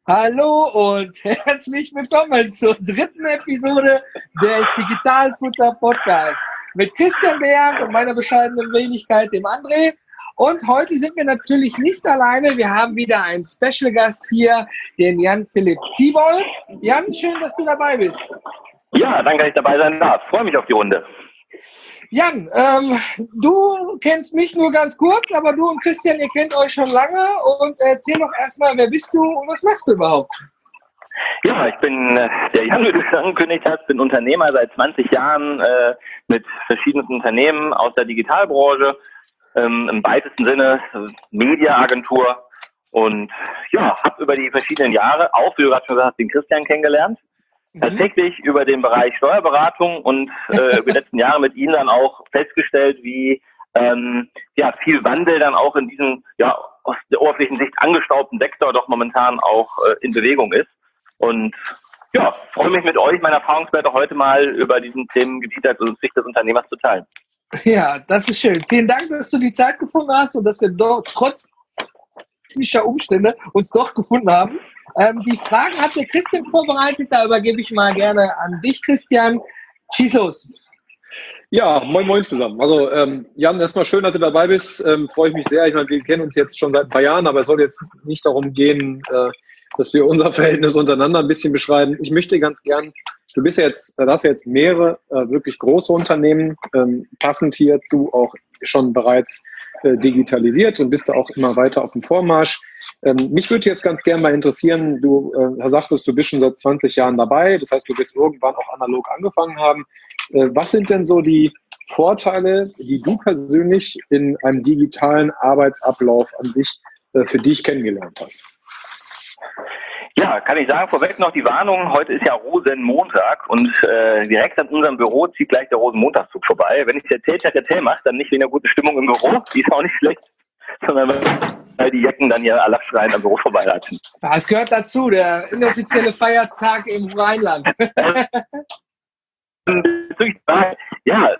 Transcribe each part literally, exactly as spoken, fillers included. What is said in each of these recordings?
Hallo und herzlich willkommen zur dritten Episode des Digitalfutter Podcast mit Christian Berg und meiner bescheidenen Wenigkeit, dem André. Und heute sind wir natürlich nicht alleine. Wir haben wieder einen Special Gast hier, den Jan-Philipp Siebold. Jan, schön, dass du dabei bist. Ja, danke, dass ich dabei sein darf. Freue mich auf die Runde. Jan, ähm, du kennst mich nur ganz kurz, aber du und Christian, ihr kennt euch schon lange. Und erzähl doch erstmal, wer bist du und was machst du überhaupt? Ja, ich bin äh, der Jan, wie du schon angekündigt hast, bin Unternehmer seit zwanzig Jahren äh, mit verschiedenen Unternehmen aus der Digitalbranche, ähm, im weitesten Sinne äh, Mediaagentur. Und ja, habe über die verschiedenen Jahre auch, wie du gerade schon gesagt hast, den Christian kennengelernt. Tatsächlich über den Bereich Steuerberatung und äh, über die letzten Jahre mit Ihnen dann auch festgestellt, wie ähm, ja, viel Wandel dann auch in diesem ja, aus der oberflächlichen Sicht angestaubten Sektor doch momentan auch äh, in Bewegung ist. Und ja, freue mich mit euch, meine Erfahrungswerte heute mal über diesen Themengebiet als Sicht des Unternehmers zu teilen. Ja, das ist schön. Vielen Dank, dass du die Zeit gefunden hast und dass wir doch trotz technischer Umstände uns doch gefunden haben. Ähm, die Fragen hat der Christian vorbereitet, da übergebe ich mal gerne an dich, Christian. Schieß los. Ja, moin moin zusammen. Also ähm, Jan, erstmal schön, dass du dabei bist. Ähm, freue ich mich sehr. Ich meine, wir kennen uns jetzt schon seit ein paar Jahren, aber es soll jetzt nicht darum gehen, äh, dass wir unser Verhältnis untereinander ein bisschen beschreiben. Ich möchte ganz gern, du bist ja jetzt, du hast ja jetzt mehrere äh, wirklich große Unternehmen, ähm, passend hierzu auch schon bereits äh, digitalisiert und bist da auch immer weiter auf dem Vormarsch. Ähm, mich würde jetzt ganz gern mal interessieren, du äh, sagtest, du bist schon seit zwanzig Jahren dabei, das heißt, du wirst irgendwann auch analog angefangen haben. Äh, was sind denn so die Vorteile, die du persönlich in einem digitalen Arbeitsablauf an sich äh, für dich kennengelernt hast? Ja, kann ich sagen, vorweg noch die Warnung, heute ist ja Rosenmontag und äh, direkt an unserem Büro zieht gleich der Rosenmontagszug vorbei. Wenn ich der Tell-Tell-Tell mache, dann nicht wegen der guten Stimmung im Büro, die ist auch nicht schlecht, sondern weil die Jacken dann ja Alarmschreien am Büro vorbeilatschen. Das gehört dazu, der inoffizielle Feiertag im Rheinland. Ja,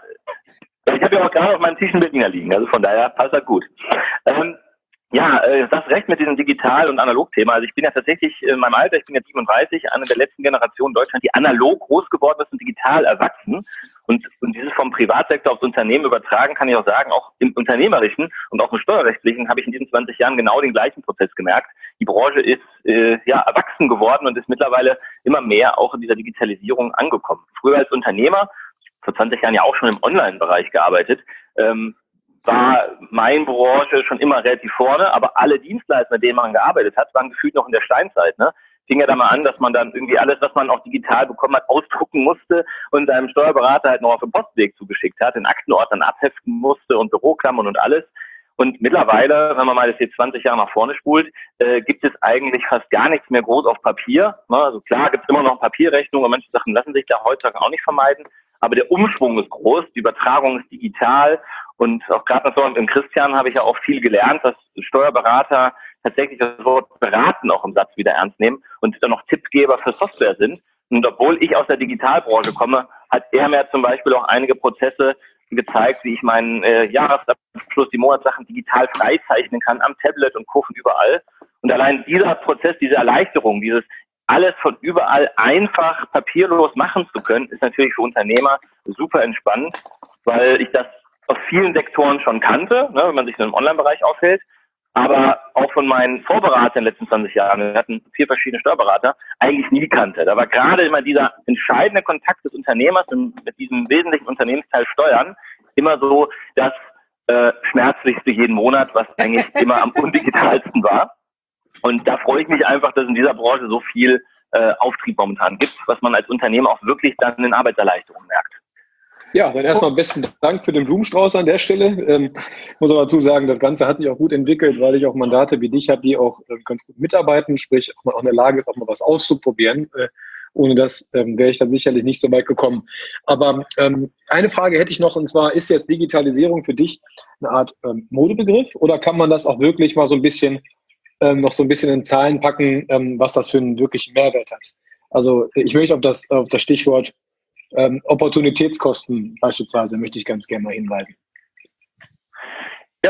ich habe ja auch gerade auf meinem Tisch einen Berliner liegen, also von daher passt das gut. Ähm, Ja, äh, du hast recht mit diesem Digital- und Analog-Thema. Also ich bin ja tatsächlich in meinem Alter, ich bin ja siebenunddreißig, eine der letzten Generationen in Deutschland, die analog groß geworden ist und digital erwachsen. Und, und dieses vom Privatsektor aufs Unternehmen übertragen, kann ich auch sagen, auch im Unternehmerischen und auch im Steuerrechtlichen habe ich in diesen zwanzig Jahren genau den gleichen Prozess gemerkt. Die Branche ist äh, ja erwachsen geworden und ist mittlerweile immer mehr auch in dieser Digitalisierung angekommen. Früher als Unternehmer, vor zwanzig Jahren ja auch schon im Online-Bereich gearbeitet, ähm, war meine Branche schon immer relativ vorne, aber alle Dienstleister, mit denen man gearbeitet hat, waren gefühlt noch in der Steinzeit. Ne? Fing ja da mal an, dass man dann irgendwie alles, was man auch digital bekommen hat, ausdrucken musste und seinem Steuerberater halt noch auf den Postweg zugeschickt hat, in Aktenordnern abheften musste und Büroklammern und alles. Und mittlerweile, wenn man mal das jetzt zwanzig Jahre nach vorne spult, äh, gibt es eigentlich fast gar nichts mehr groß auf Papier. Ne? Also klar gibt es immer noch Papierrechnungen und manche Sachen lassen sich da heutzutage auch nicht vermeiden. Aber der Umschwung ist groß, die Übertragung ist digital. Und auch gerade so im Christian habe ich ja auch viel gelernt, dass Steuerberater tatsächlich das Wort beraten auch im Satz wieder ernst nehmen und dann noch Tippgeber für Software sind. Und obwohl ich aus der Digitalbranche komme, hat er mir zum Beispiel auch einige Prozesse gezeigt, wie ich meinen äh, Jahresabschluss, die Monatssachen digital freizeichnen kann, am Tablet und Co. von überall. Und allein dieser Prozess, diese Erleichterung, dieses alles von überall einfach papierlos machen zu können, ist natürlich für Unternehmer super entspannt, weil ich das aus vielen Sektoren schon kannte, ne, wenn man sich in einem Online-Bereich aufhält, aber auch von meinen Vorberatern in den letzten zwanzig Jahren, wir hatten vier verschiedene Steuerberater, eigentlich nie kannte. Da war gerade immer dieser entscheidende Kontakt des Unternehmers mit diesem wesentlichen Unternehmensteil Steuern immer so das äh, Schmerzlichste jeden Monat, was eigentlich immer am undigitalsten war. Und da freue ich mich einfach, dass in dieser Branche so viel äh, Auftrieb momentan gibt, was man als Unternehmer auch wirklich dann in Arbeitserleichterung merkt. Ja, dann erstmal besten Dank für den Blumenstrauß an der Stelle. Ähm, muss aber dazu sagen, das Ganze hat sich auch gut entwickelt, weil ich auch Mandate wie dich habe, die auch äh, ganz gut mitarbeiten, sprich auch mal auch in der Lage ist, auch mal was auszuprobieren. Äh, ohne das ähm, wäre ich dann sicherlich nicht so weit gekommen. Aber ähm, eine Frage hätte ich noch, und zwar, ist jetzt Digitalisierung für dich eine Art ähm, Modebegriff oder kann man das auch wirklich mal so ein bisschen ähm, noch so ein bisschen in Zahlen packen, ähm, was das für einen wirklichen Mehrwert hat? Also ich möchte auf das, auf das Stichwort Ähm, Opportunitätskosten beispielsweise möchte ich ganz gerne mal hinweisen. Ja,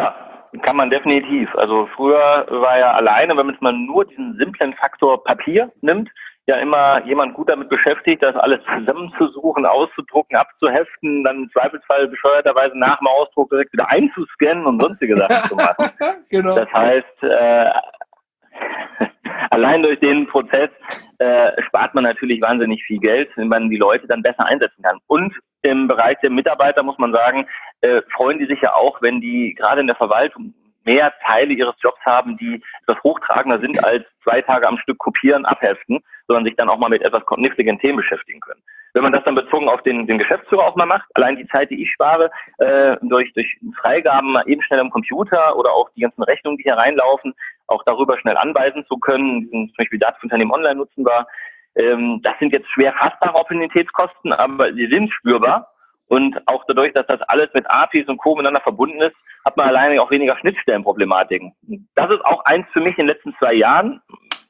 kann man definitiv. Also früher war ja alleine, wenn man jetzt mal nur diesen simplen Faktor Papier nimmt, ja immer jemand gut damit beschäftigt, das alles zusammenzusuchen, auszudrucken, abzuheften, dann im Zweifelsfall bescheuerterweise nach dem Ausdruck direkt wieder einzuscannen und sonstige Sachen zu machen. Genau. Das heißt, äh, allein durch den Prozess äh, spart man natürlich wahnsinnig viel Geld, wenn man die Leute dann besser einsetzen kann. Und im Bereich der Mitarbeiter muss man sagen, äh, freuen die sich ja auch, wenn die gerade in der Verwaltung mehr Teile ihres Jobs haben, die etwas hochtragender sind als zwei Tage am Stück kopieren, abheften, sondern sich dann auch mal mit etwas kniffligen Themen beschäftigen können. Wenn man das dann bezogen auf den, den Geschäftsführer auch mal macht, allein die Zeit, die ich spare, äh, durch, durch Freigaben mal eben schnell am Computer oder auch die ganzen Rechnungen, die hier reinlaufen, auch darüber schnell anweisen zu können, die sind zum Beispiel Datenunternehmen online nutzbar. Ähm, das sind jetzt schwer fassbare Opportunitätskosten, aber sie sind spürbar. Und auch dadurch, dass das alles mit A P Is und Co. miteinander verbunden ist, hat man alleine auch weniger Schnittstellenproblematiken. Das ist auch eins für mich in den letzten zwei Jahren,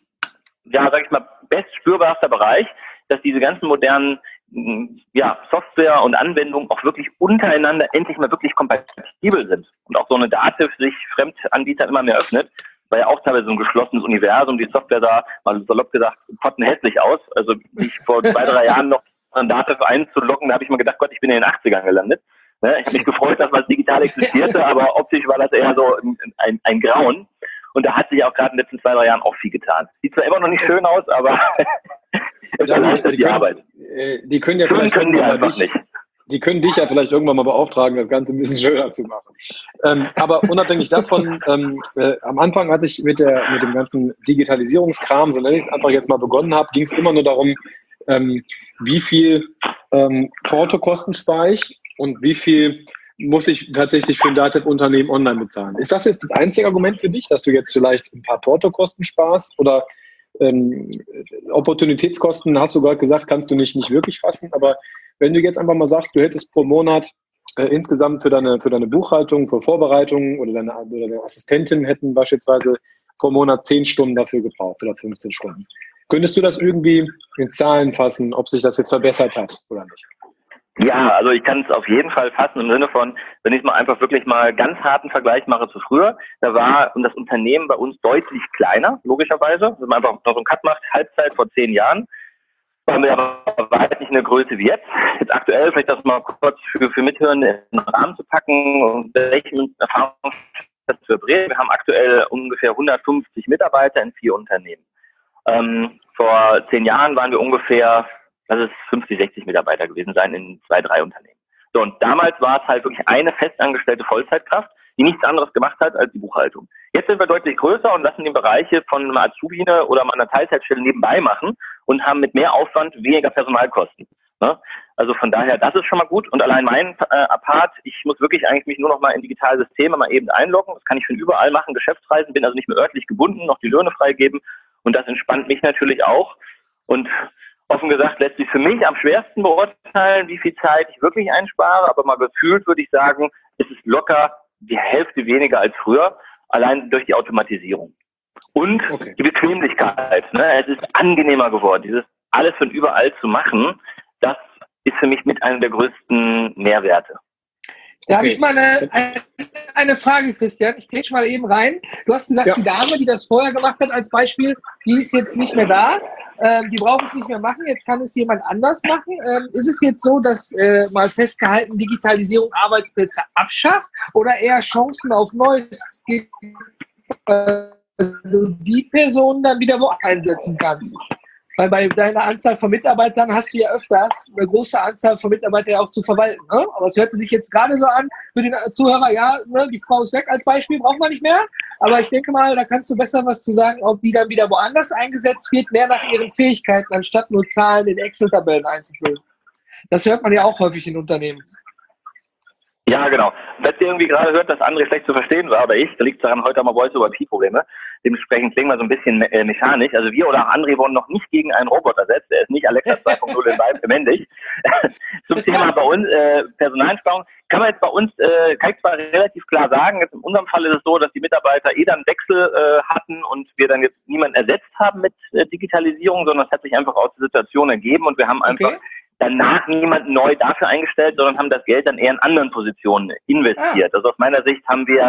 ja, sag ich mal, best spürbarster Bereich, dass diese ganzen modernen ja, Software und Anwendungen auch wirklich untereinander endlich mal wirklich kompatibel sind. Und auch so eine Dativ sich Fremdanbietern immer mehr öffnet, weil ja auch teilweise so ein geschlossenes Universum, die Software da, mal salopp gesagt, pottenhässlich aus. Also ich vor zwei, drei Jahren noch an Dativ einzulocken, da habe ich mir gedacht, Gott, ich bin in den achtzigern gelandet. Ne? Ich habe mich gefreut, dass was digital existierte, aber optisch war das eher so ein, ein, ein Grauen. Und da hat sich auch gerade in den letzten zwei, drei Jahren auch viel getan. Sieht zwar immer noch nicht schön aus, aber das ja, ist die, die können, Arbeit. Die können ja schön vielleicht können die mal einfach dich, nicht. Die können dich ja vielleicht irgendwann mal beauftragen, das Ganze ein bisschen schöner zu machen. Ähm, aber unabhängig davon, ähm, äh, am Anfang hatte ich mit, der, mit dem ganzen Digitalisierungskram, so nenne ich es einfach jetzt mal begonnen habe, ging es immer nur darum, ähm, wie viel ähm, Portokosten spare ich und wie viel muss ich tatsächlich für ein Dativ-Unternehmen online bezahlen. Ist das jetzt das einzige Argument für dich, dass du jetzt vielleicht ein paar Portokosten sparst oder ähm, Opportunitätskosten, hast du gerade gesagt, kannst du nicht, nicht wirklich fassen, aber wenn du jetzt einfach mal sagst, du hättest pro Monat äh, insgesamt für deine, für deine Buchhaltung, für Vorbereitung oder deine, oder deine Assistentin hätten beispielsweise pro Monat zehn Stunden dafür gebraucht oder fünfzehn Stunden. Könntest du das irgendwie in Zahlen fassen, ob sich das jetzt verbessert hat oder nicht? Ja, also ich kann es auf jeden Fall fassen im Sinne von, wenn ich mal einfach wirklich mal ganz harten Vergleich mache zu früher, da war das Unternehmen bei uns deutlich kleiner, logischerweise. Wenn man einfach noch so einen Cut macht, Halbzeit vor zehn Jahren, waren wir aber weit nicht in der Größe wie jetzt. Jetzt aktuell, vielleicht das mal kurz für, für Mithören in den Rahmen zu packen und welchen Erfahrungsschatz wir bringen. Wir haben aktuell ungefähr hundertfünfzig Mitarbeiter in vier Unternehmen. Ähm, vor zehn Jahren waren wir ungefähr, lass es fünfzig, sechzig Mitarbeiter gewesen sein in zwei, drei Unternehmen. So, und damals war es halt wirklich eine festangestellte Vollzeitkraft, die nichts anderes gemacht hat als die Buchhaltung. Jetzt sind wir deutlich größer und lassen die Bereiche von einer Azubine oder mal einer Teilzeitstelle nebenbei machen und haben mit mehr Aufwand weniger Personalkosten. Ne? Also von daher, das ist schon mal gut. Und allein mein äh, Part, ich muss wirklich eigentlich mich nur noch mal in digitale Systeme mal eben einloggen. Das kann ich von überall machen, Geschäftsreisen, bin also nicht mehr örtlich gebunden, noch die Löhne freigeben. Und das entspannt mich natürlich auch. Und offen gesagt lässt sich für mich am schwersten beurteilen, wie viel Zeit ich wirklich einspare. Aber mal gefühlt würde ich sagen, es ist locker die Hälfte weniger als früher, allein durch die Automatisierung. Und okay. Die Bequemlichkeit. Ne? Es ist angenehmer geworden, dieses alles von überall zu machen. Das ist für mich mit einer der größten Mehrwerte. Da okay. habe ich mal eine, eine, eine Frage, Christian. Ich grätsch mal eben rein. Du hast gesagt, ja. Die Dame, die das vorher gemacht hat als Beispiel, die ist jetzt nicht mehr da. Ähm, die braucht es nicht mehr machen. Jetzt kann es jemand anders machen. Ähm, ist es jetzt so, dass äh, mal festgehalten Digitalisierung Arbeitsplätze abschafft oder eher Chancen auf Neues gibt, äh, du die Person dann wieder wo einsetzen kannst? Weil bei deiner Anzahl von Mitarbeitern hast du ja öfters eine große Anzahl von Mitarbeitern ja auch zu verwalten. Ne? Aber es hörte sich jetzt gerade so an für den Zuhörer, ja, ne, die Frau ist weg als Beispiel, braucht man nicht mehr. Aber ich denke mal, da kannst du besser was zu sagen, ob die dann wieder woanders eingesetzt wird, mehr nach ihren Fähigkeiten, anstatt nur Zahlen in Excel-Tabellen einzufüllen. Das hört man ja auch häufig in Unternehmen. Ja, genau. Falls ihr irgendwie gerade hört, dass André schlecht zu verstehen war, oder ich, da liegt es daran, heute haben wir Voice-over-I P-Probleme. Dementsprechend klingen wir so ein bisschen äh, mechanisch. Also wir oder auch André wurden noch nicht gegen einen Roboter ersetzt. Er ist nicht Alexa zwei Punkt null in Weib männlich. Zum Thema bei uns äh, Personaleinsparung kann man jetzt bei uns, äh, kann ich zwar relativ klar sagen, jetzt in unserem Fall ist es so, dass die Mitarbeiter eh dann Wechsel äh, hatten und wir dann jetzt niemanden ersetzt haben mit äh, Digitalisierung, sondern es hat sich einfach aus der Situation ergeben und wir haben einfach okay. danach niemanden neu dafür eingestellt, sondern haben das Geld dann eher in anderen Positionen investiert. Ah. Also aus meiner Sicht haben wir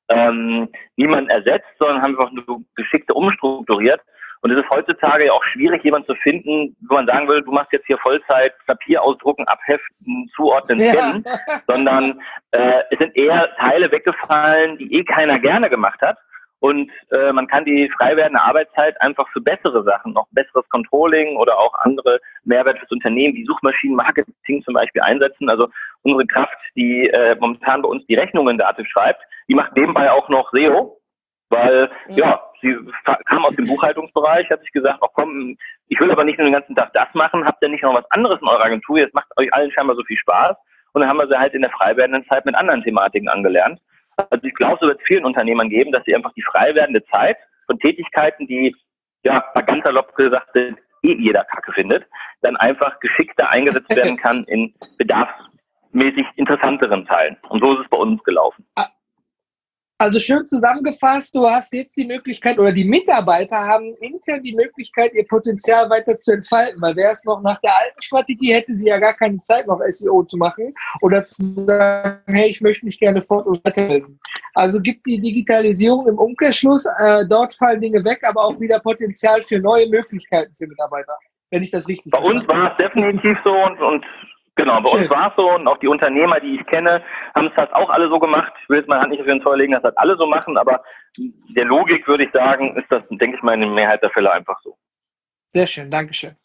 ähm, niemanden ersetzt, sondern haben einfach nur geschickt umstrukturiert. Und es ist heutzutage ja auch schwierig, jemanden zu finden, wo man sagen will, du machst jetzt hier Vollzeit Papier ausdrucken, abheften, zuordnen, scannen, ja. sondern äh, es sind eher Teile weggefallen, die eh keiner gerne gemacht hat. Und äh, man kann die frei werdende Arbeitszeit einfach für bessere Sachen, noch besseres Controlling oder auch andere Mehrwert fürs Unternehmen, wie Suchmaschinenmarketing zum Beispiel einsetzen. Also unsere Kraft, die äh, momentan bei uns die Rechnungen Dativ schreibt, die macht nebenbei auch noch S E O. Weil, ja, sie kam aus dem Buchhaltungsbereich, hat sich gesagt, ach komm, ich will aber nicht nur den ganzen Tag das machen, habt ihr nicht noch was anderes in eurer Agentur, jetzt macht euch allen scheinbar so viel Spaß. Und dann haben wir sie halt in der frei werdenden Zeit mit anderen Thematiken angelernt. Also ich glaube, es wird vielen Unternehmern geben, dass sie einfach die frei werdende Zeit von Tätigkeiten, die, ja, ganz salopp gesagt, eh jeder Kacke findet, dann einfach geschickter eingesetzt werden kann in bedarfsmäßig interessanteren Teilen. Und so ist es bei uns gelaufen. Also schön zusammengefasst, du hast jetzt die Möglichkeit, oder die Mitarbeiter haben intern die Möglichkeit, ihr Potenzial weiter zu entfalten, weil wäre es noch nach der alten Strategie, hätte sie ja gar keine Zeit, noch S E O zu machen oder zu sagen, hey, ich möchte mich gerne fort- und weiterbilden. Also gibt die Digitalisierung im Umkehrschluss, äh, dort fallen Dinge weg, aber auch wieder Potenzial für neue Möglichkeiten für Mitarbeiter, wenn ich das richtig verstehe. Bei uns war es definitiv so und, und Genau, bei Schön. uns war es so und auch die Unternehmer, die ich kenne, haben es fast auch alle so gemacht. Ich will jetzt meine Hand nicht auf den Feuer legen, dass das alle so machen, aber der Logik würde ich sagen, ist das, denke ich mal, in der Mehrheit der Fälle einfach so. Sehr schön, Dankeschön.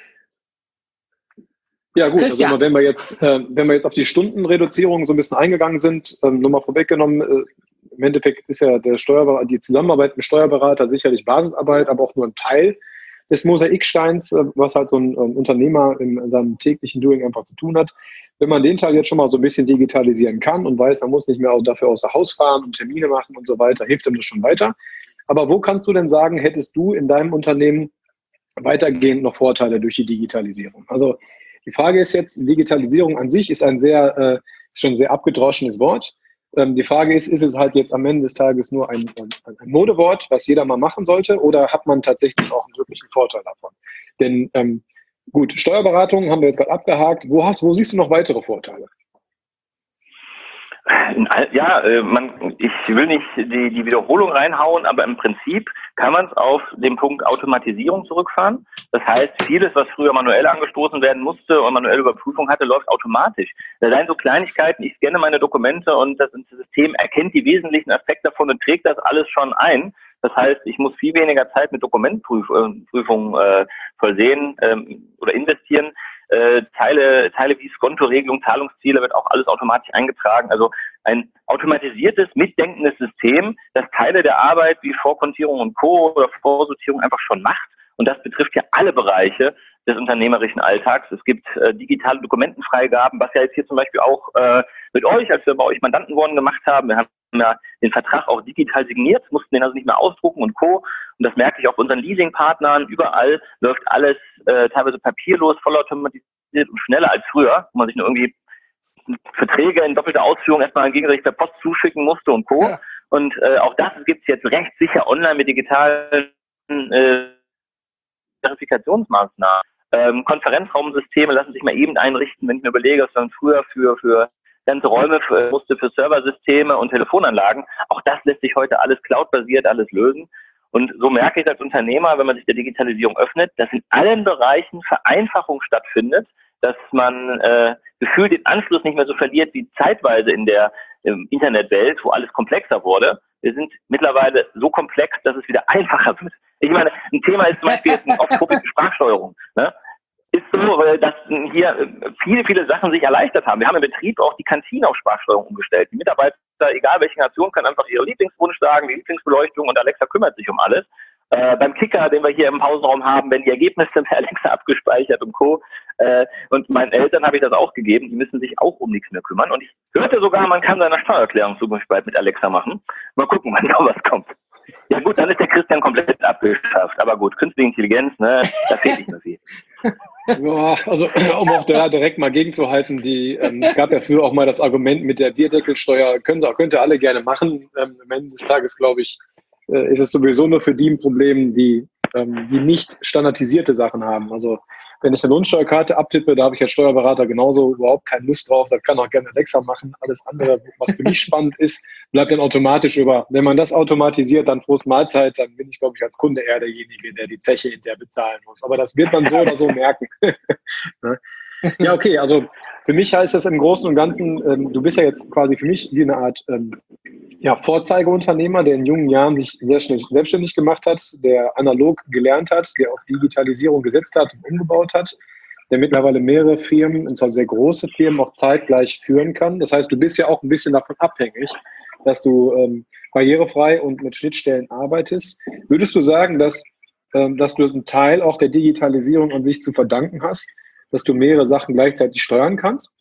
Ja gut, Christian. Also wenn wir jetzt, äh, wenn wir jetzt auf die Stundenreduzierung so ein bisschen eingegangen sind, ähm, nur mal vorweggenommen, äh, im Endeffekt ist ja der Steuerberater, die Zusammenarbeit mit Steuerberater sicherlich Basisarbeit, aber auch nur ein Teil des Mosaiksteins, was halt so ein, ein Unternehmer in, in seinem täglichen Doing einfach zu tun hat. Wenn man den Teil jetzt schon mal so ein bisschen digitalisieren kann und weiß, man muss nicht mehr dafür außer Haus fahren und Termine machen und so weiter, hilft ihm das schon weiter. Aber wo kannst du denn sagen, hättest du in deinem Unternehmen weitergehend noch Vorteile durch die Digitalisierung? Also die Frage ist jetzt, Digitalisierung an sich ist ein sehr, äh, ist schon ein sehr abgedroschenes Wort. Ähm, die Frage ist, ist es halt jetzt am Ende des Tages nur ein, ein, ein Modewort, was jeder mal machen sollte, oder hat man tatsächlich auch einen wirklichen Vorteil davon? Denn ähm, gut, Steuerberatung haben wir jetzt gerade abgehakt. Wo hast, wo siehst du noch weitere Vorteile? Ja, man, ich will nicht die, die Wiederholung reinhauen, aber im Prinzip kann man es auf den Punkt Automatisierung zurückfahren. Das heißt, vieles, was früher manuell angestoßen werden musste und manuelle Überprüfung hatte, läuft automatisch. Da seien so Kleinigkeiten, ich scanne meine Dokumente und das System erkennt die wesentlichen Aspekte davon und trägt das alles schon ein. Das heißt, ich muss viel weniger Zeit mit Dokumentprüfungen äh, vollsehen ähm, oder investieren. Äh, Teile, Teile wie Skontoregelung, Zahlungsziele wird auch alles automatisch eingetragen. Also ein automatisiertes, mitdenkendes System, das Teile der Arbeit wie Vorkontierung und Co. oder Vorsortierung einfach schon macht. Und das betrifft ja alle Bereiche des unternehmerischen Alltags. Es gibt äh, digitale Dokumentenfreigaben, was ja jetzt hier zum Beispiel auch äh, mit euch, als wir bei euch Mandanten wurden, gemacht haben. Wir haben ja den Vertrag auch digital signiert, mussten den also nicht mehr ausdrucken und Co. Und das merke ich auch bei unseren Leasingpartnern. Überall läuft alles äh, teilweise papierlos, vollautomatisiert und schneller als früher, wo man sich nur irgendwie Verträge in doppelter Ausführung erstmal gegenseitig per Post zuschicken musste und Co. Ja. Und äh, auch das gibt es jetzt recht sicher online mit digitalen äh, Verifikationsmaßnahmen. Ähm, Konferenzraumsysteme lassen sich mal eben einrichten, wenn ich mir überlege, was man früher für, für ganze Räume für, musste, für Serversysteme und Telefonanlagen. Auch das lässt sich heute alles cloudbasiert, alles lösen. Und so merke ich als Unternehmer, wenn man sich der Digitalisierung öffnet, dass in allen Bereichen Vereinfachung stattfindet, dass man äh, gefühlt den Anschluss nicht mehr so verliert wie zeitweise in der ähm, Internetwelt, wo alles komplexer wurde. Wir sind mittlerweile so komplex, dass es wieder einfacher wird. Ich meine, ein Thema ist zum Beispiel jetzt eine oft-truppige Sprachsteuerung. Ne? Ist so, dass hier viele, viele Sachen sich erleichtert haben. Wir haben im Betrieb auch die Kantine auf Sprachsteuerung umgestellt. Die Mitarbeiter, egal welche Nation, können einfach ihre Lieblingswunsch sagen, die Lieblingsbeleuchtung, und Alexa kümmert sich um alles. Äh, beim Kicker, den wir hier im Pausenraum haben, werden die Ergebnisse per Alexa abgespeichert und Co. Äh, und meinen Eltern habe ich das auch gegeben, die müssen sich auch um nichts mehr kümmern. Und ich hörte sogar, man kann seine Steuererklärung zum Beispiel bald mit Alexa machen. Mal gucken, wann da was kommt. Ja gut, dann ist der Christian komplett abgeschafft. Aber gut, künstliche Intelligenz, ne, da fehlt nicht mehr viel. Ja, also um auch da direkt mal gegenzuhalten, die, ähm, es gab ja früher auch mal das Argument mit der Bierdeckelsteuer, können Sie, könnt ihr alle gerne machen. Ähm, am Ende des Tages, glaube ich, äh, ist es sowieso nur für die ein Problem, die, ähm, die nicht standardisierte Sachen haben. Also wenn ich eine Lohnsteuerkarte abtippe, da habe ich als Steuerberater genauso überhaupt keine Lust drauf. Das kann auch gerne Alexa machen. Alles andere, was für mich spannend ist, bleibt dann automatisch über. Wenn man das automatisiert, dann Prost Mahlzeit, dann bin ich, glaube ich, als Kunde eher derjenige, der die Zeche hinterher bezahlen muss. Aber das wird man so oder so merken. Ja, okay, also für mich heißt das im Großen und Ganzen, ähm, du bist ja jetzt quasi für mich wie eine Art ähm, ja, Vorzeigeunternehmer, der in jungen Jahren sich sehr schnell selbstständig gemacht hat, der analog gelernt hat, der auf Digitalisierung gesetzt hat und umgebaut hat, der mittlerweile mehrere Firmen, und zwar sehr große Firmen, auch zeitgleich führen kann. Das heißt, du bist ja auch ein bisschen davon abhängig, dass du ähm, barrierefrei und mit Schnittstellen arbeitest. Würdest du sagen, dass, ähm, dass du einen Teil auch der Digitalisierung an sich zu verdanken hast, dass du mehrere Sachen gleichzeitig steuern kannst?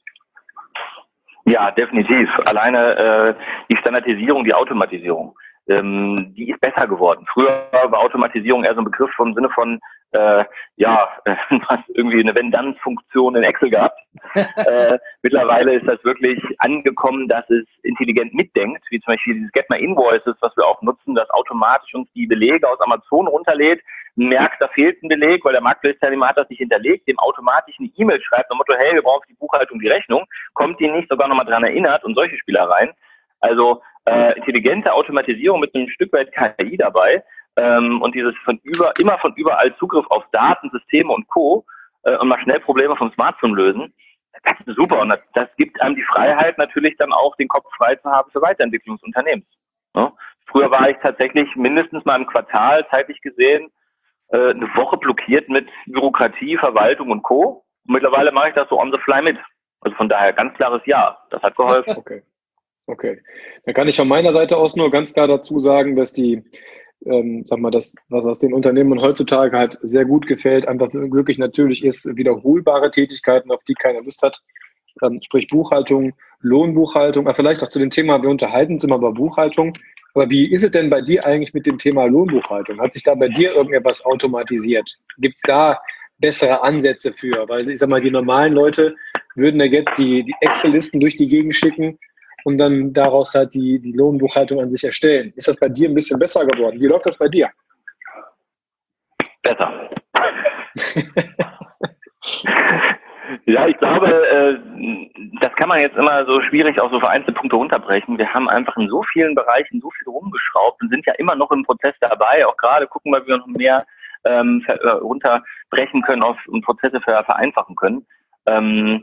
Ja, definitiv. Alleine äh, die Standardisierung, die Automatisierung, ähm, die ist besser geworden. Früher war Automatisierung eher so ein Begriff vom Sinne von, äh, ja, äh, irgendwie eine Wenn-Dann-Funktion in Excel gehabt. äh, mittlerweile ist das wirklich angekommen, dass es intelligent mitdenkt, wie zum Beispiel dieses Get My Invoices, was wir auch nutzen, das automatisch uns die Belege aus Amazon runterlädt, merkt, da fehlt ein Beleg, weil der Marktplatzteilnehmer hat das nicht hinterlegt, dem automatisch eine E-Mail schreibt, nach dem Motto, hey, wir brauchen für die Buchhaltung die Rechnung, kommt ihn nicht sogar nochmal dran erinnert und solche Spielereien. Also äh, intelligente Automatisierung mit einem Stück weit K I dabei ähm, und dieses von über immer von überall Zugriff auf Daten, Systeme und Co. Äh, und mal schnell Probleme vom Smartphone lösen, das ist super und das, das gibt einem die Freiheit natürlich dann auch den Kopf frei zu haben für Weiterentwicklung des Unternehmens. Ja? Früher war ich tatsächlich mindestens mal im Quartal zeitlich gesehen eine Woche blockiert mit Bürokratie, Verwaltung und Co. Und mittlerweile mache ich das so on the fly mit. Also von daher ganz klares Ja. Das hat geholfen. Okay. Okay. Dann kann ich von meiner Seite aus nur ganz klar dazu sagen, dass die, ähm, sag mal, das, was aus den Unternehmen heutzutage halt sehr gut gefällt, einfach wirklich natürlich ist, wiederholbare Tätigkeiten, auf die keiner Lust hat. Ähm, sprich Buchhaltung, Lohnbuchhaltung, aber vielleicht auch zu dem Thema, wir unterhalten uns immer über Buchhaltung. Aber wie ist es denn bei dir eigentlich mit dem Thema Lohnbuchhaltung? Hat sich da bei dir irgendetwas automatisiert? Gibt es da bessere Ansätze für? Weil ich sag mal, die normalen Leute würden ja jetzt die, die Excel-Listen durch die Gegend schicken und dann daraus halt die, die Lohnbuchhaltung an sich erstellen. Ist das bei dir ein bisschen besser geworden? Wie läuft das bei dir? Besser. Ja, ich glaube, äh, das kann man jetzt immer so schwierig auf so vereinzelte Punkte runterbrechen. Wir haben einfach in so vielen Bereichen so viel rumgeschraubt und sind ja immer noch im Prozess dabei. Auch gerade gucken wir, wie wir noch mehr ähm, ver- äh, runterbrechen können auf, und Prozesse ver- vereinfachen können. Ähm,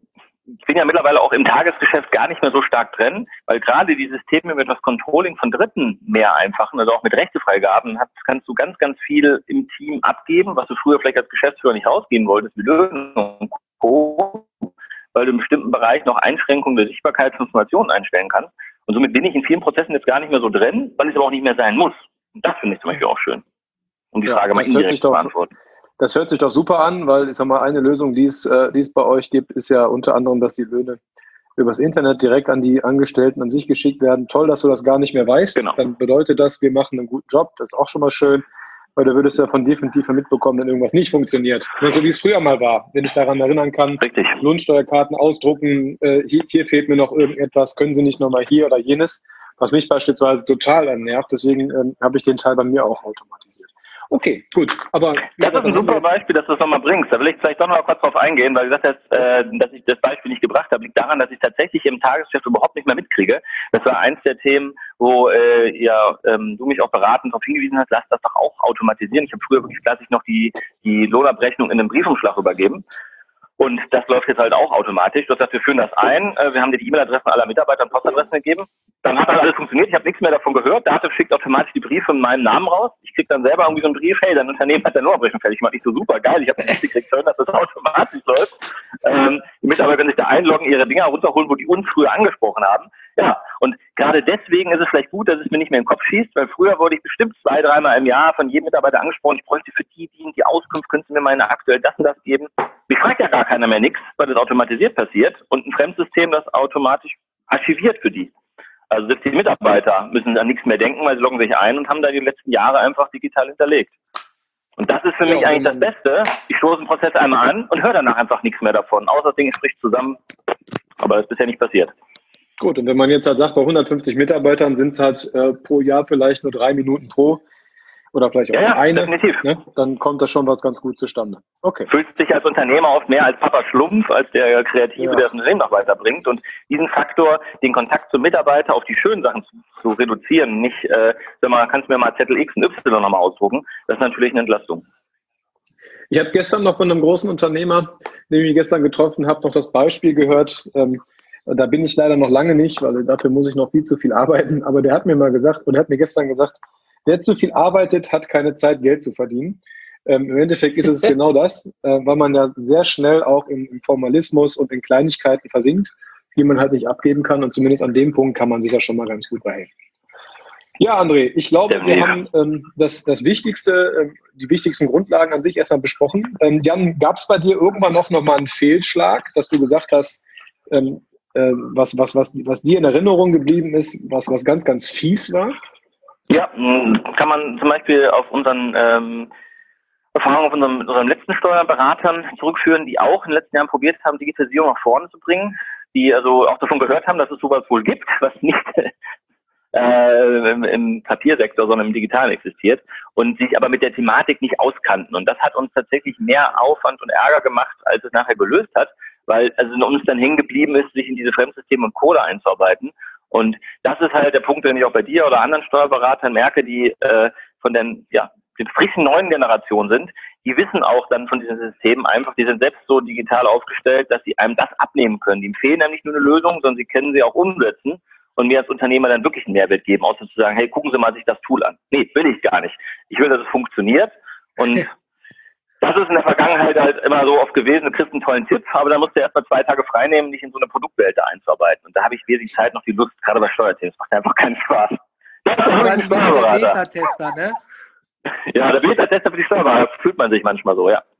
ich bin ja mittlerweile auch im Tagesgeschäft gar nicht mehr so stark drin, weil gerade die Systeme mit das Controlling von Dritten mehr einfachen, also auch mit Rechtefreigaben, hast, kannst du ganz, ganz viel im Team abgeben, was du früher vielleicht als Geschäftsführer nicht rausgeben wolltest, wie Löhne und Co., weil du im bestimmten Bereich noch Einschränkungen der Sichtbarkeit von Informationen einstellen kannst. Und somit bin ich in vielen Prozessen jetzt gar nicht mehr so drin, weil es aber auch nicht mehr sein muss. Und das finde ich zum Beispiel auch schön, um die Ja, Frage mal indirekt zu beantworten. Das hört sich doch super an, weil ich sag mal, eine Lösung, die es, äh, die es bei euch gibt, ist ja unter anderem, dass die Löhne übers Internet direkt an die Angestellten an sich geschickt werden. Toll, dass du das gar nicht mehr weißt. Genau. Dann bedeutet das, wir machen einen guten Job. Das ist auch schon mal schön, weil du würdest ja von definitiv mitbekommen, wenn irgendwas nicht funktioniert. Nur so wie es früher mal war, wenn ich daran erinnern kann. Richtig. Lohnsteuerkarten ausdrucken, äh, hier, hier fehlt mir noch irgendetwas, können Sie nicht nochmal hier oder jenes, was mich beispielsweise total nervt. Deswegen ähm, habe ich den Teil bei mir auch automatisiert. Okay, gut. Aber das ist ein super Beispiel, dass du das nochmal bringst. Da will ich vielleicht doch noch mal kurz drauf eingehen, weil du sagst, äh, dass ich das Beispiel nicht gebracht habe, liegt daran, dass ich tatsächlich im Tagesgeschäft überhaupt nicht mehr mitkriege. Das war eins der Themen, wo äh, ja, ähm, du mich auch beratend darauf hingewiesen hast, lass das doch auch automatisieren. Ich habe früher wirklich klassisch noch die, die Lohnabrechnung in einem Briefumschlag übergeben. Und das läuft jetzt halt auch automatisch. Das heißt, wir führen das ein. Wir haben dir die E-Mail-Adressen aller Mitarbeiter und Postadressen gegeben. Dann hat das alles funktioniert. Ich habe nichts mehr davon gehört. Dativ schickt automatisch die Briefe in meinem Namen raus. Ich kriege dann selber irgendwie so einen Brief. Hey, dein Unternehmen hat deine Lohnabrechnung fertig gemacht. Ich so, super, geil. Ich habe nicht gekriegt, dass das automatisch läuft. Ähm, die Mitarbeiter können sich da einloggen, ihre Dinger runterholen, wo die uns früher angesprochen haben. Ja, und gerade deswegen ist es vielleicht gut, dass es mir nicht mehr in den Kopf schießt, weil früher wurde ich bestimmt zwei, dreimal im Jahr von jedem Mitarbeiter angesprochen, ich bräuchte für die, die, die Auskunft, könntest du mir meine aktuell das und das geben. Mich fragt ja gar keiner mehr nichts, weil das automatisiert passiert und ein Fremdsystem das automatisch archiviert für die. Also selbst die Mitarbeiter müssen an nichts mehr denken, weil sie loggen sich ein und haben da die letzten Jahre einfach digital hinterlegt. Und das ist für ja, mich eigentlich das Beste. Ich stoße den Prozess einmal an und höre danach einfach nichts mehr davon, außer das Ding spricht zusammen. Aber das ist bisher nicht passiert. Gut, und wenn man jetzt halt sagt, bei hundertfünfzig Mitarbeitern sind es halt äh, pro Jahr vielleicht nur drei Minuten pro oder vielleicht auch ja, ja, eine, definitiv. ne? Dann kommt da schon was ganz gut zustande. Okay. Fühlst dich als Unternehmer oft mehr als Papa Schlumpf, als der Kreative, Ja. der das Unternehmen noch weiterbringt. Und diesen Faktor, den Kontakt zum Mitarbeiter auf die schönen Sachen zu, zu reduzieren, nicht, äh, sag mal, kannst du mir mal Zettel X und Y nochmal ausdrucken, das ist natürlich eine Entlastung. Ich habe gestern noch von einem großen Unternehmer, den ich gestern getroffen habe, noch das Beispiel gehört. Ähm, da bin ich leider noch lange nicht, weil dafür muss ich noch viel zu viel arbeiten. Aber der hat mir mal gesagt, und er hat mir gestern gesagt, wer zu viel arbeitet, hat keine Zeit, Geld zu verdienen. Ähm, Im Endeffekt ist es genau das, äh, weil man ja sehr schnell auch im, im Formalismus und in Kleinigkeiten versinkt, die man halt nicht abgeben kann. Und zumindest an dem Punkt kann man sich ja schon mal ganz gut behelfen. Ja, André, ich glaube, wir Definitiv. haben ähm, das, das Wichtigste, äh, die wichtigsten Grundlagen an sich erstmal besprochen. Ähm, Jan, gab es bei dir irgendwann noch, noch mal einen Fehlschlag, dass du gesagt hast, ähm, äh, was, was, was, was dir in Erinnerung geblieben ist, was, was ganz, ganz fies war? Ja, mh, kann man zum Beispiel auf unseren ähm, Erfahrungen auf unserem, unseren letzten Steuerberatern zurückführen, die auch in den letzten Jahren probiert haben, Digitalisierung nach vorne zu bringen, die also auch davon gehört haben, dass es sowas wohl gibt, was nicht Äh, im, im Papiersektor, sondern im Digitalen existiert und sich aber mit der Thematik nicht auskannten. Und das hat uns tatsächlich mehr Aufwand und Ärger gemacht, als es nachher gelöst hat, weil also uns dann hängen geblieben ist, sich in diese Fremdsysteme und Code einzuarbeiten. Und das ist halt der Punkt, den ich auch bei dir oder anderen Steuerberatern merke, die äh, von den, ja, den frischen neuen Generationen sind, die wissen auch dann von diesen Systemen einfach, die sind selbst so digital aufgestellt, dass sie einem das abnehmen können. Die empfehlen einem nicht nur eine Lösung, sondern sie können sie auch umsetzen und mir als Unternehmer dann wirklich einen Mehrwert geben, außer zu sagen, hey, gucken Sie mal sich das Tool an. Nee, will ich gar nicht. Ich will, dass es funktioniert. Und das ist in der Vergangenheit halt immer so oft gewesen, du kriegst einen tollen Tipp, aber dann musst du erst mal zwei Tage frei nehmen, dich in so eine Produktwelt da einzuarbeiten. Und da habe ich wesentlich Zeit noch die Lust, gerade bei Steuerthemen. Das macht einfach keinen Spaß. Das ist Du ein weißt, wir sind der Beta-Tester, ne? Ja, der Beta-Tester für die Steuerberater fühlt man sich manchmal so, ja.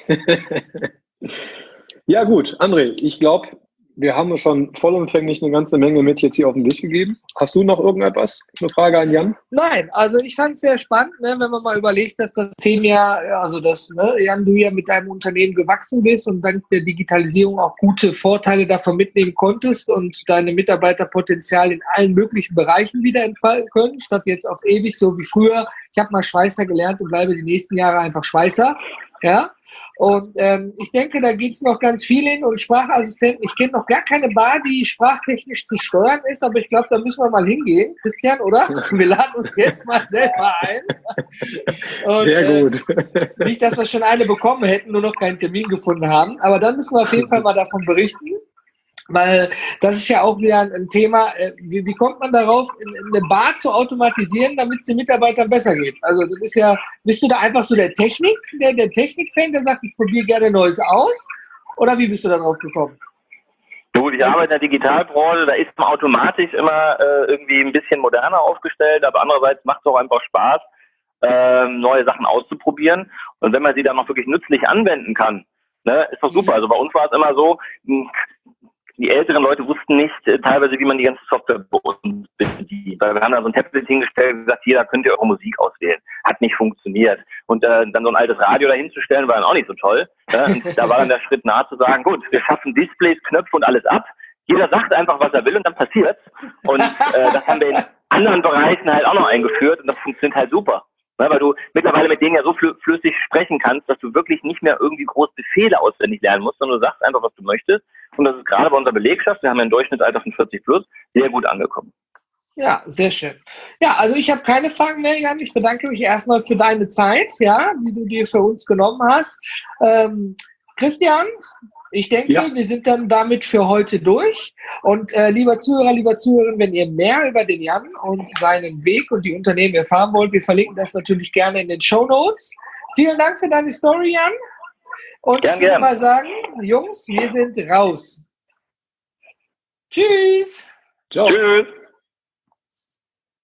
Ja gut, André, ich glaube, wir haben schon vollumfänglich eine ganze Menge mit jetzt hier auf den Weg gegeben. Hast du noch irgendetwas? Eine Frage an Jan? Nein, also ich fand es sehr spannend, ne, wenn man mal überlegt, dass das Thema ja, also dass, ne, Jan, du ja mit deinem Unternehmen gewachsen bist und dank der Digitalisierung auch gute Vorteile davon mitnehmen konntest und deine Mitarbeiterpotenzial in allen möglichen Bereichen wieder entfalten können, statt jetzt auf ewig so wie früher. Ich habe mal Schweißer gelernt und bleibe die nächsten Jahre einfach Schweißer. Ja, und ähm, ich denke, da geht es noch ganz viel hin und Sprachassistenten. Ich kenne noch gar keine Bar, die sprachtechnisch zu steuern ist, aber ich glaube, da müssen wir mal hingehen, Christian, oder? Wir laden uns jetzt mal selber ein. Und, Sehr gut. Äh, nicht, dass wir schon eine bekommen hätten, nur noch keinen Termin gefunden haben, aber dann müssen wir auf jeden Fall mal davon berichten. Weil das ist ja auch wieder ein Thema, wie, wie kommt man darauf, eine Bar zu automatisieren, damit es den Mitarbeitern besser geht? Also das ist ja, bist du da einfach so der Technik, der, der Technik-Fan, der sagt, ich probiere gerne Neues aus? Oder wie bist du da drauf gekommen? Gut, ich arbeite in der Digitalbranche, da ist man automatisch immer äh, irgendwie ein bisschen moderner aufgestellt, aber andererseits macht es auch einfach Spaß, äh, neue Sachen auszuprobieren. Und wenn man sie dann noch wirklich nützlich anwenden kann, ne, ist doch super. Also bei uns war es immer so, die älteren Leute wussten nicht äh, teilweise, wie man die ganze Software bei uns bedient. Weil wir haben da so ein Tablet hingestellt und gesagt, hier, da könnt ihr eure Musik auswählen. Hat nicht funktioniert. Und äh, dann so ein altes Radio dahinzustellen, war dann auch nicht so toll. Ja? Und da war dann der Schritt nahe zu sagen, gut, wir schaffen Displays, Knöpfe und alles ab. Jeder sagt einfach, was er will und dann passiert's. Und äh, das haben wir in anderen Bereichen halt auch noch eingeführt und das funktioniert halt super. Ja, weil du mittlerweile mit denen ja so flü- flüssig sprechen kannst, dass du wirklich nicht mehr irgendwie groß Befehle auswendig lernen musst, sondern du sagst einfach, was du möchtest. Und das ist gerade bei unserer Belegschaft, wir haben ja ein Durchschnittsalter von vierzig plus, sehr gut angekommen. Ja, sehr schön. Ja, also ich habe keine Fragen mehr, Jan. Ich bedanke mich erstmal für deine Zeit, ja, die du dir für uns genommen hast. Ähm, Christian, ich denke, ja. wir sind dann damit für heute durch. Und äh, lieber Zuhörer, lieber Zuhörerin, wenn ihr mehr über den Jan und seinen Weg und die Unternehmen erfahren wollt, wir verlinken das natürlich gerne in den Shownotes. Vielen Dank für deine Story, Jan. Und gern, ich würde gern. mal sagen, Jungs, wir sind raus. Tschüss. Ciao. Tschüss.